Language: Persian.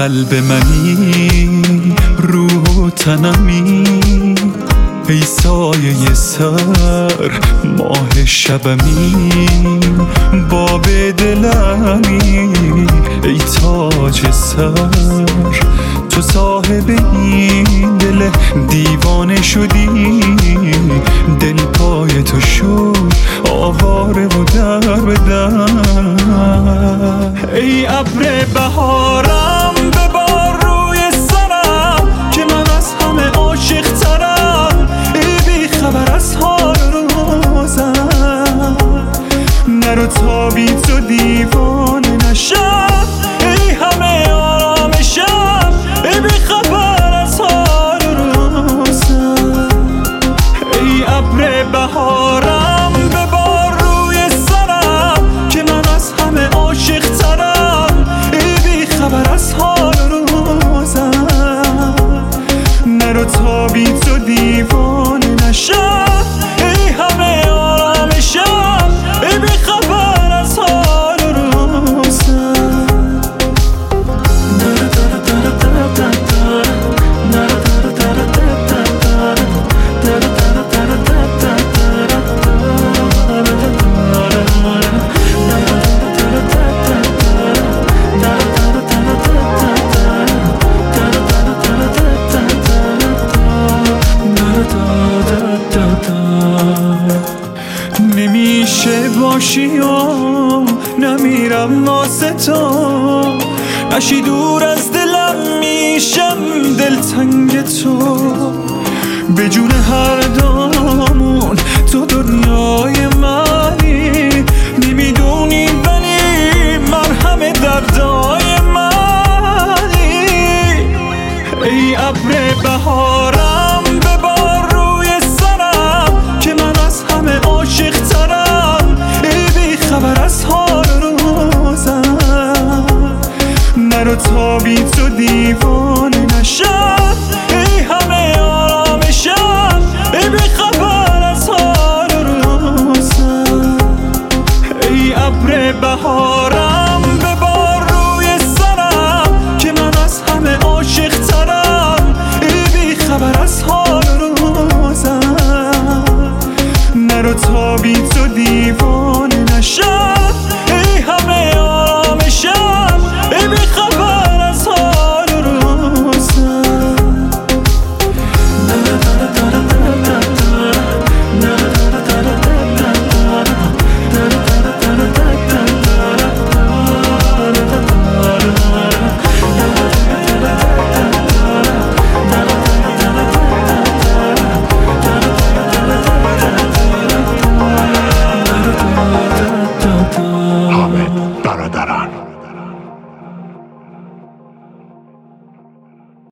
قلب منی، روح و تنمی، ای سایه سر ماه شبمی، باب دلمی، ای تاج سر، تو صاحب این دل دیوانه شدی، دل پای تو شد آواره و در به در. ای ابر بهارم ببار روی سرم که من از همه عاشق ترم، ای بی خبر از حال روزم، نرو تا بی تو دیوانه نشم، ای همه آرامشم، ای بی خبر از حال روزم. ای ابر بهارم ببار روی سرم که من از همه عاشق ترم، ای بی خبر از حال روزم، نرو تا بی تو دیوانه نشم، ای همه آرامشم، ای بی خبر از حال روزم. نمیشه باشی و نمیرم واسه تو، نشی دور از دلم میشم دلتنگ تو، به جون هر دومون تو دنیای منی، نمیدونی ولی مرهم دردای منی. ای ابر بهارم ببار روی سرم که من از همه عاشق ترم، ای بی خبر از حال روزم، نرو تا بی تو دیوانه نشم،